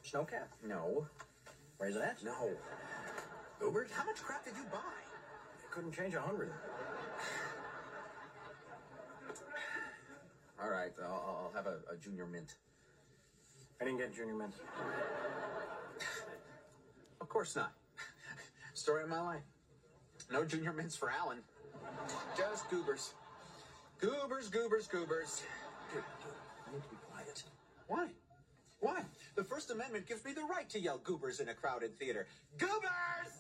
Snowcap? No. Raisinets? No. Goobers? How much crap did you buy? I couldn't change 100. All right, I'll have a junior mint. I didn't get Junior Mints. Of course not. Story of my life. No junior mints for Alan. Just goobers. Goobers, goobers, goobers. Dude, I need to be quiet. Why? Why? The First Amendment gives me the right to yell goobers in a crowded theater. Goobers!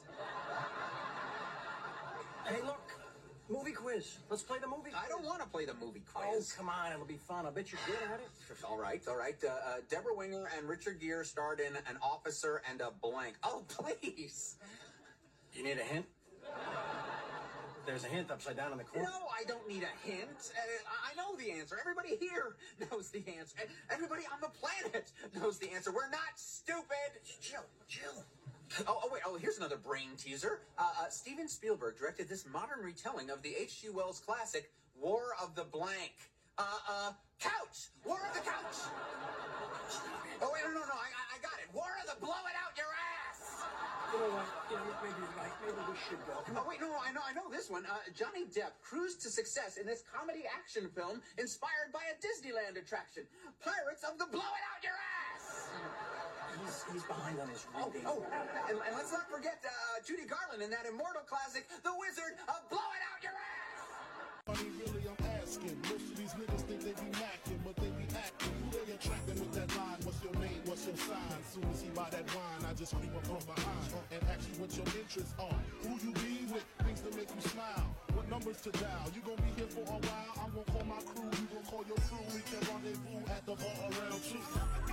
Hey, look. Movie quiz. Let's play the movie quiz. I don't want to play the movie Oh, quiz. come on. It'll be fun. I bet you're good at it. All right, all right. Deborah Winger and Richard Gere starred in An Officer and a Blank. Oh, please. You need a hint? There's a hint upside down in the corner. No, I don't need a hint. I know the answer. Everybody here knows the answer. Everybody on the planet knows the answer. We're not stupid. Chill. Oh, here's another brain teaser. Steven Spielberg directed this modern retelling of the H.G. Wells classic, War of the Blank. Couch! War of the Couch! Oh, wait, no, I got it. War of the Blow It Out Your Ass! You know what? Maybe you're right. Maybe we should go. Oh, wait, no, I know this one. Johnny Depp cruised to success in this comedy action film inspired by a Disneyland attraction, Pirates of the Blow It Out Your Ass! He's behind on his reading. And let's not forget Judy Garland in that immortal classic, The Wizard of Blow It Out Your Ass! Funny, really, I'm asking. Most of these niggas think they be macking, but they be acting. Who they attracting with that line? What's your name? What's your sign? Soon as he buy that wine, I just creep up from behind and ask you what your interests are. Who you be with? Things to make you smile. What numbers to dial? You gonna be here for a while? I'm gonna call my crew. You gonna call your crew. We can rendezvous at the bar around 2.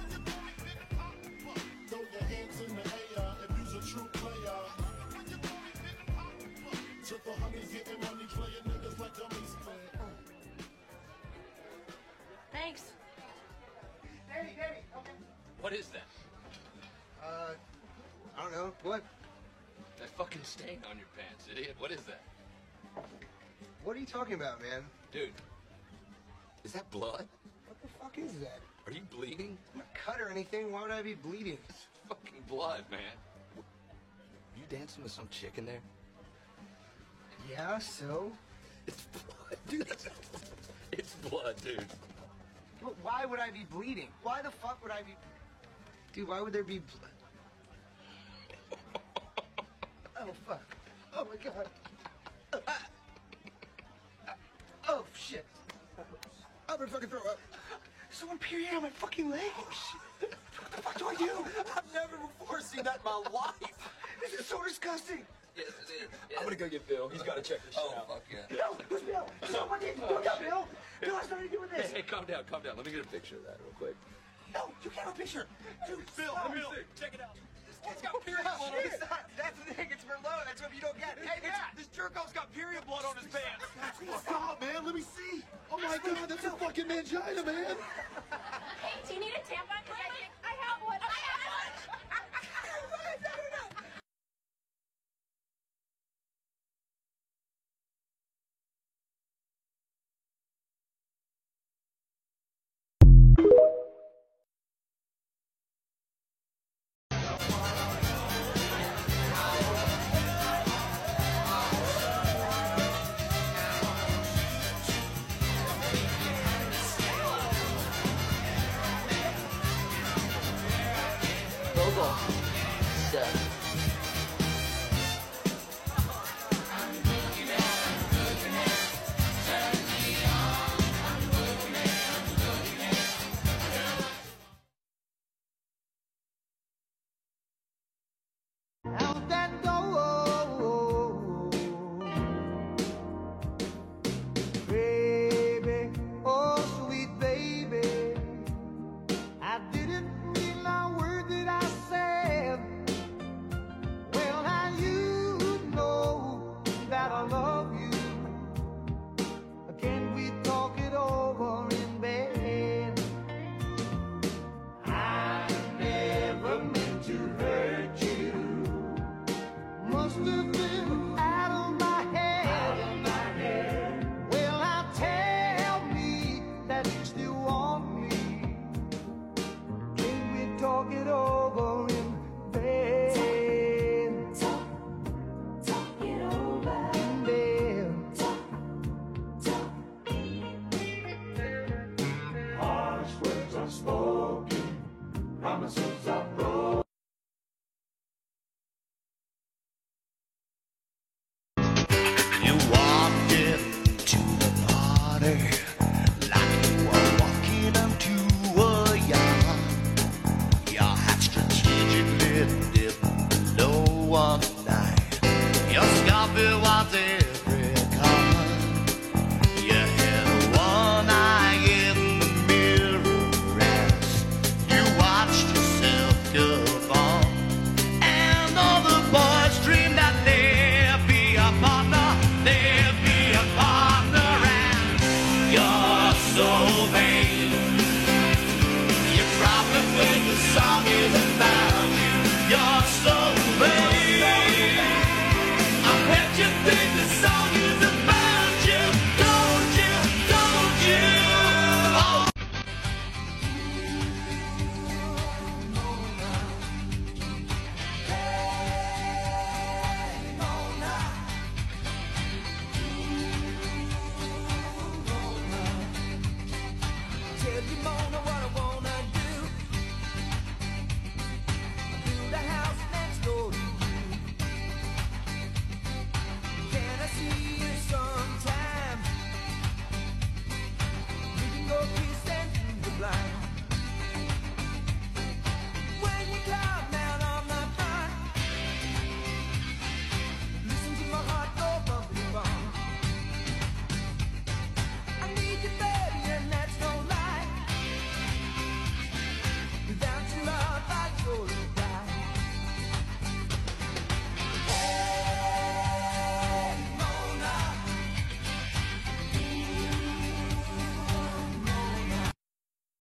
Throw your hands in the air if you's a true player. Took the honeys getting money, playing niggas like dummies. Thanks. Danny, okay. What is that? I don't know. What? That fucking stain on your pants, idiot. What is that? What are you talking about, man? Dude, is that blood? What the fuck is that? Are you bleeding? I'm not cut or anything. Why would I be bleeding? It's fucking blood, man. You dancing with some chick in there? Yeah, so? It's blood, dude. It's blood, dude. But why would I be bleeding? Why the fuck would I be... Dude, why would there be blood? Oh, fuck. Oh, my God. Oh, shit. I'm gonna fucking throw up. Someone period on my fucking leg. Oh, shit. What the fuck do I do? I've never before seen that in my life. This is so disgusting. Yes, it is. I'm gonna go get Bill. He's gotta check this shit out. Fuck yeah. Bill, who's Bill? Someone did. Don't go, Bill. Bill has nothing to do with this. Hey, calm down, calm down. Let me get a picture of that real quick. No, you can't have a picture. Dude, Bill, stop. Bill, check it out. This kid's got period blood on his pants. That's the thing. It's Merlot. That's what you don't get. Hey, This jerko's got period blood on his pants. Stop, man. Let me see. Oh my God, that's a fucking mangina, man. Hey, do you need a tampon? I have one. I have one. Out that door, baby, oh sweet baby, I didn't mean a word that I said. Well, now you know that I love you. Can we talk it over in bed? I never meant to hurt you. Must have been out of my head. Well, now tell me that you still want me. Can talk it over in bed. Talk it over in bed. Harsh words are spoken, promises are